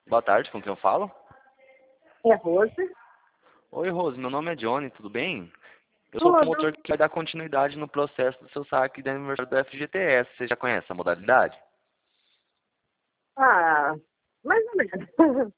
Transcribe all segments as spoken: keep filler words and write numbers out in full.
Boa tarde, com quem eu falo? É Rose? Oi, Rose, meu nome é Johnny, tudo bem? Eu sou o Tudo. promotor que vai dar continuidade no processo do seu saque de aniversário do F G T S. Você já conhece a modalidade? Ah, mais ou menos.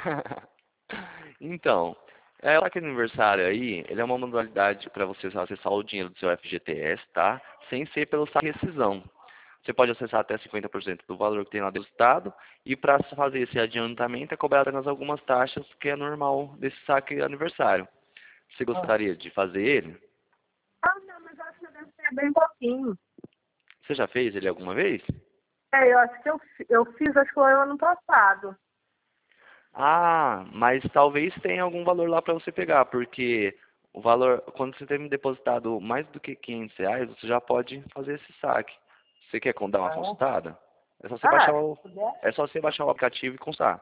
Então, é, o saque de aniversário aí, ele é uma modalidade para você acessar o dinheiro do seu F G T S, tá? Sem ser pelo saque de rescisão. Você pode acessar até cinquenta por cento do valor que tem lá depositado e para fazer esse adiantamento é cobrado apenas algumas taxas que é normal desse saque de aniversário. Você Ah, gostaria de fazer ele? Ah, não, mas eu acho que deve ser bem pouquinho. Você já fez ele alguma vez? É, eu acho que eu, fi- eu fiz, acho que foi ano passado. Ah, mas talvez tenha algum valor lá para você pegar, porque o valor, quando você tem depositado mais do que quinhentos reais, você já pode fazer esse saque. Você quer con- dar uma Ah, consultada? É só você baixar ah, o, se puder. é só você baixar o aplicativo e consultar.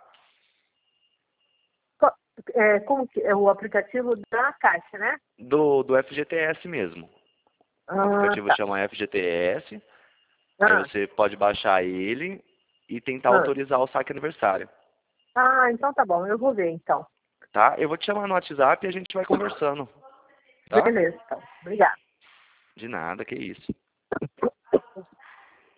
Co- É, como que é o aplicativo da Caixa, né? Do, do F G T S mesmo. O Ah, aplicativo tá. chama F G T S, aí Ah, você pode baixar ele e tentar ah. autorizar o saque aniversário, Ah, então tá bom, eu vou ver então. tá? Eu vou te chamar no WhatsApp e a gente vai conversando, tá? Beleza, então. Obrigada. De nada, que isso.